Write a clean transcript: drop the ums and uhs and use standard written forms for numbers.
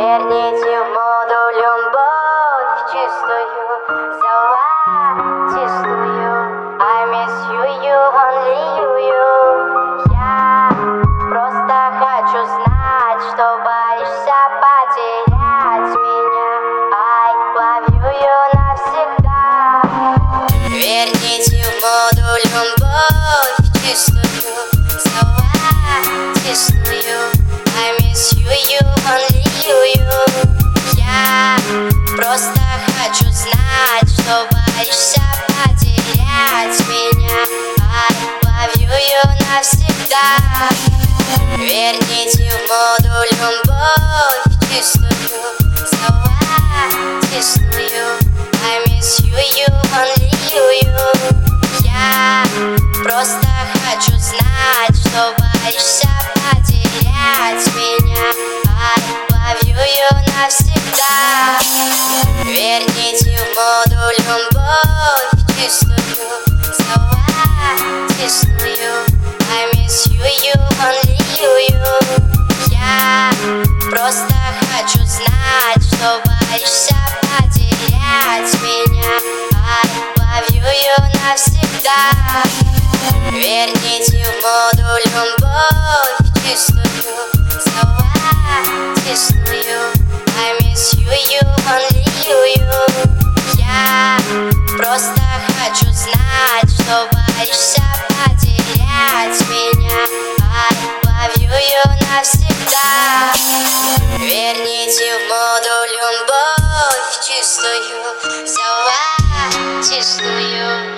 Верните в моду любовь чистую, золотистую. I miss you, you, only you. Я просто хочу знать, что боишься потерять меня. I love you навсегда. Верните в моду любовь чистую, золотистую. I miss you, you, only you. Я просто хочу знать, что боишься потерять меня. I love you навсегда. Верните в моду любовь чистую, золотистую. I miss you, you, only you. Я просто хочу знать, что боишься потерять меня. I love you навсегда. Верните в моду любовь чистую, золотистую. I miss you, you, only you. Я просто хочу знать, что боишься потерять меня. I love you навсегда. Верните в моду любовь чистую, золотистую. I miss you, you, only you. Я просто хочу знать, что боишься потерять меня. I love you навсегда. Верните в моду любовь чистую, золотистую.